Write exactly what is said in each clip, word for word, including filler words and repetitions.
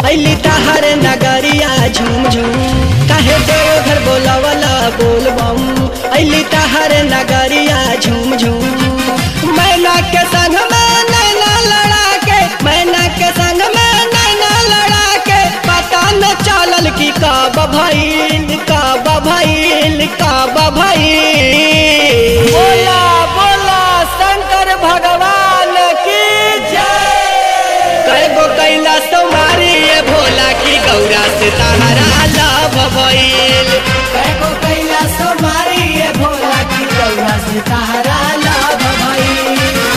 अली तहर नगरिया झूम झूम काहे देव घर बोलावला बोल बम अली तहर नगरिया झूम झूम मैना के संग में नैना लड़ा के मैना के संग में नैना लड़ा के पता न चलल की काबा भइल काबा भइल काबा भइल। बोला बोला शंकर भगवान की जय। कैगो कैलाश तुम्हारी ये भोला की गौरा से तहरा लाभ भइल। कैगो कैलाश तुम्हारी ये भोला की गौरा से तहरा लाभ भइल।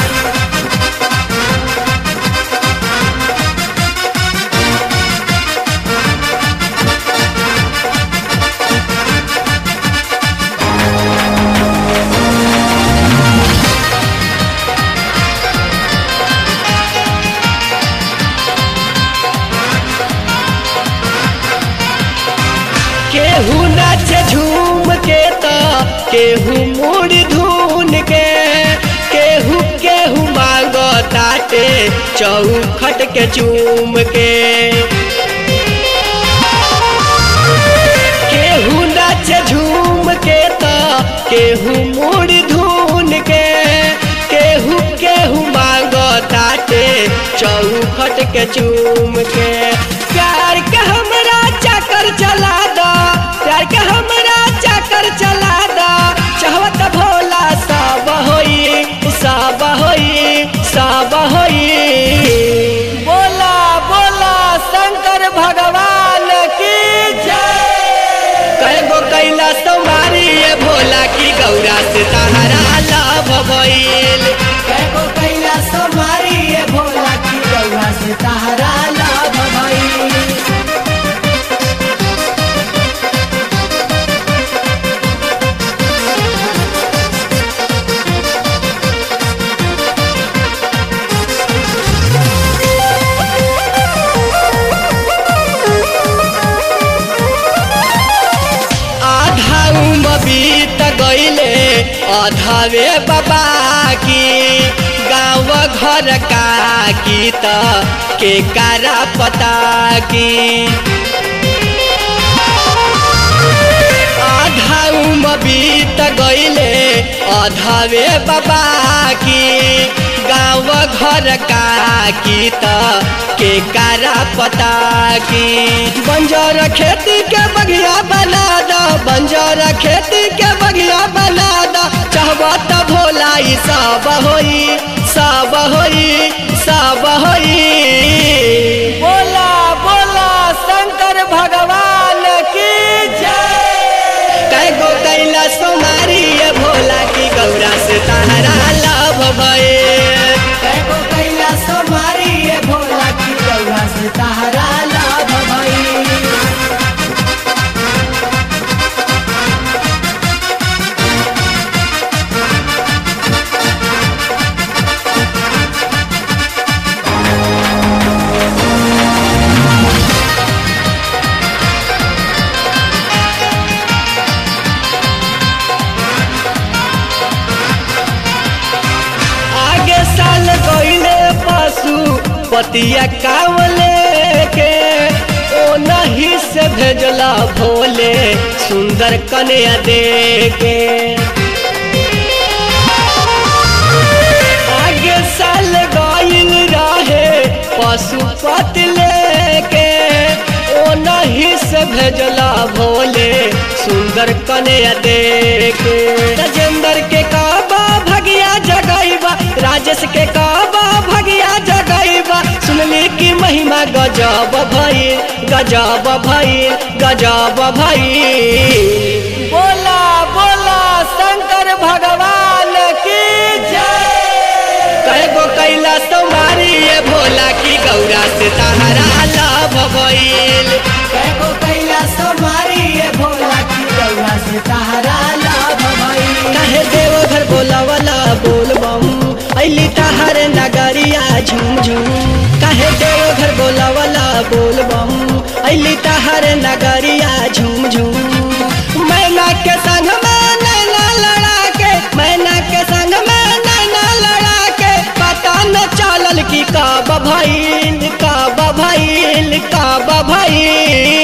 केहू नाचे झूम के तो केहू मुड़ धून के केहू केहू मांगो ताटे चौखट के चूम के केहू नाचे झूम के तो केहू मुड़ धून के केहू केहू मांगो ताटे चौखट के चूम के प्यार के हमरा चक्कर चला दो प्यार के हमरा चक्कर चला दो चाहत भोला सब होई सब होई सब होई। बोला बोला शंकर भगवान की जय। कैगो कैलाश तुम्हारी ये भोला की गौरा से तहरा लाभ भइल। कैगो कैलाश तुम्हारी ये भोला की गौरा से तहरा लाभ भइल। बीत गईले अधवे बाबा की गाँव घर का की त के कारा पता की आधा उम्र बीत गईले अधवे बाबा की गाँव घर का की त के कारा पता की बंजर खेती के बगिया बना दो बंजर खेती के बगिया बना दो चाहबा त भोला ई सब होई सब होई सब होई। बोला बोला शंकर भगवान की जय। कैगो कैलाश तुम्हारी ये भोला की गौरा से तहरा लाभ भइल। कैगो कैलाश तुम्हारी ये भोला की गौरा से तहरा लाभ भइल। पतिया कावले के ओ नहीं से भेजला भोले सुंदर कन्या दे के आगे साल गइल रहे पशुपति लेके ओ नहीं से भेजला भोले सुंदर कन्या दे के राजेंद्र के काबा भगिया जगैबा राजेश के काबा भगिया जगैबा सुनली की महिमा गजब भइल गजब भइल गजब भइल। बोला बोला शंकर भगवान की जय। कैगो कैलाश तुम्हारी ये भोला की गौरा से तहरा लाभ भइल। कैगो कैलाश तुम्हारी ये भोला की गौरा से तहरा लाभ भइल। काहे देव घर बोलावला बोल बम अली तहर नगरिया झूम झूम काहे देव घर बोलावला बोल बम अली तहर नगरिया झूम झूम मैना के संग में नैना लड़ा के मैना के संग में नैना लड़ा के पता न चलल की काबा भइल काबा भइल काबा भई